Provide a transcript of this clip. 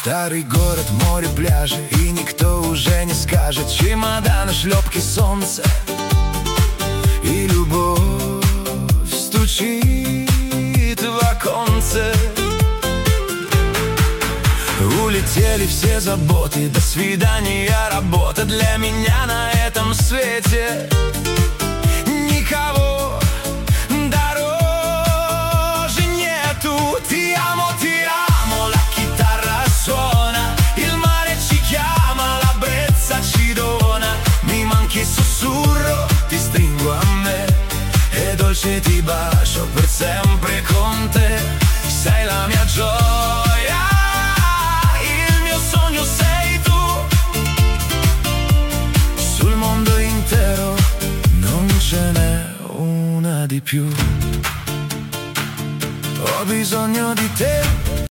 Старый город, море, пляжи, и никто уже не скажет. Чемоданы, шлепки, солнце и любовь стучит в оконце. Улетели все заботы, до свидания, работа. Для меня на этом свете никого дороже нету. Ti amo, la chitarra suona, il mare ci chiama, la brezza ci dona. Mi manchi il sussurro, ti stringo a me e dolce ti bacio per sempre con te. Sei la mia gioia, il mio sogno sei tu. Sul mondo intero non ce n'è una di più. Ho bisogno di te